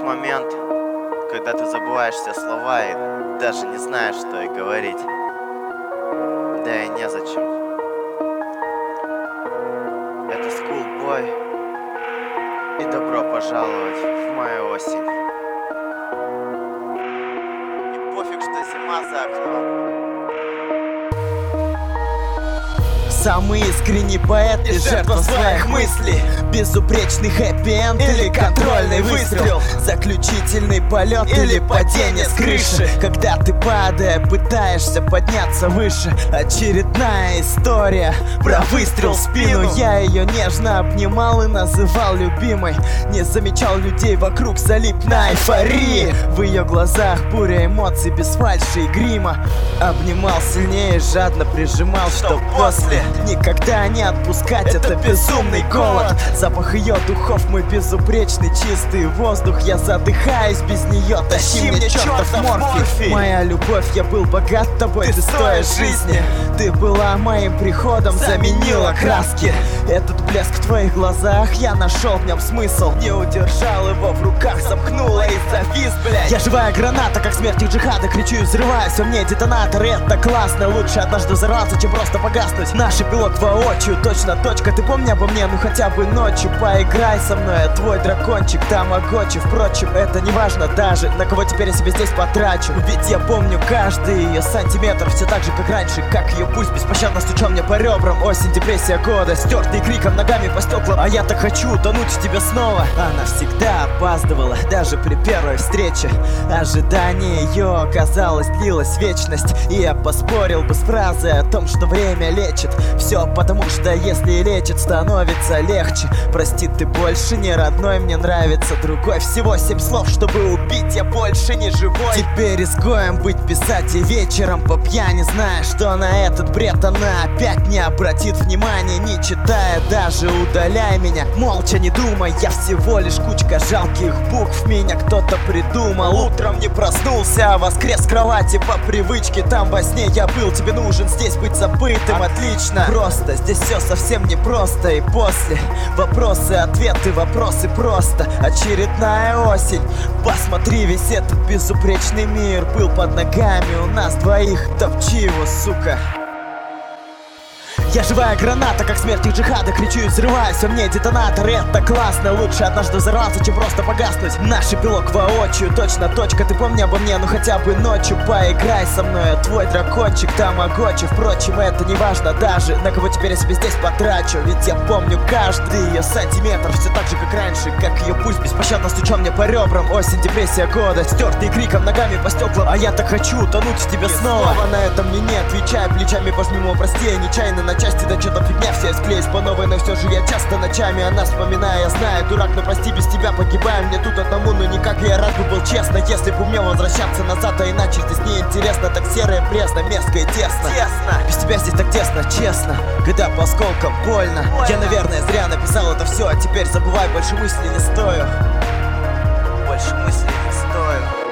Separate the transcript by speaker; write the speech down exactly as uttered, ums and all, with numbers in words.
Speaker 1: момент, когда ты забываешь все слова и даже не знаешь, что и говорить. Да и незачем. Это Schoolboy, и добро пожаловать в мою осень. И пофиг, что зима за окном.
Speaker 2: Самый искренний поэт и жертва своих мыслей. Безупречный хэппи-энд или контрольный выстрел. Заключительный полет или падение с крыши. Когда ты, падая, пытаешься подняться выше. Очередная история про выстрел в спину. Я ее нежно обнимал и называл любимой. Не замечал людей вокруг, залип на эйфории. В ее глазах буря эмоций без фальши и грима. Обнимал сильнее, жадно прижимал, что после никогда не отпускать, это, это безумный голод. Запах ее духов, мой безупречный чистый воздух. Я задыхаюсь без нее, тащи, тащи мне чертов морфий. морфий Моя любовь, я был богат тобой, ты, ты стоишь жизни. Ты была моим приходом, заменила краски. Этот блеск в твоих глазах, я нашел в нем смысл. Не удержал его в руках, замкнула и завис, блядь. Я живая граната, как смерть и джихада. Кричу и взрываюсь, во мне детонатор. Это классно, лучше однажды взорваться, чем просто погаснуть. Наш эпилог воочию, точно точка. Ты помни обо мне, ну хотя бы ночью. Поиграй со мной, я твой дракончик, тамагочи. Впрочем, это не важно даже, на кого теперь я себе здесь потрачу. Ведь я помню каждый ее сантиметр, все так же, как раньше. Как ее пульс беспощадно стучал мне по ребрам. Осень, депрессия года, стертый криком ногами по стеклам. А я так хочу утонуть в тебе снова. Она всегда опаздывала, даже при первой встрече. Ожидание ее, оказалось, длилось вечность. И я поспорил бы с фразой о том, что время лечит. Все потому, что если лечит, становится легче. Прости, ты больше не родной, мне нравится другой. Всего семь слов, чтобы убить, я больше не живой. Теперь рискуем быть писать и вечером по пьяни, зная, что на этот бред она опять не обратит внимания. Не читая, даже удаляй меня, молча не думай. Я всего лишь кучка жалких букв, меня кто-то придумал. Утром не проснулся, а воскрес с кровати по привычке. Там во сне я был, тебе нужен здесь быть забытым. Отлично, просто здесь все совсем непросто. И после вопросы, ответы, вопросы просто. Очередная осень, посмотри, весь этот безупречный мир был под ногами у нас двоих. Топчи его, сука. Я живая граната, как смерть и джихада. Кричу и взрываюсь, во мне детонатор. Это классно, лучше однажды взорваться, чем просто погаснуть. Наш эпилог воочию, точно точка. Ты помни обо мне, ну хотя бы ночью. Поиграй со мной, я твой дракончик, тамагочи. Впрочем, это не важно даже, на кого теперь я себе здесь потрачу. Ведь я помню каждый ее сантиметр, все так же, как раньше. Как ее пульс беспощадно стучал мне по ребрам. Осень, депрессия года, стертый криком ногами по стеклам. А я так хочу утонуть в тебе снова. снова на это мне не отвечай, плечами пожми его, прости, я нечаянно начал. Да что-то фигня, все склеюсь по новой, но все же я часто ночами о нас вспоминаю. Я знаю, дурак, но прости, без тебя погибаю. Мне тут одному, но никак я рад бы был, честно. Если бы умел возвращаться назад, а иначе здесь неинтересно. Так серо и пресно, мерзко и тесно. Тесно. Без тебя здесь так тесно, честно. Когда по осколкам больно. больно. Я, наверное, зря написал это все, а теперь забывай, больше мыслей не стою. Больше мыслей не стою.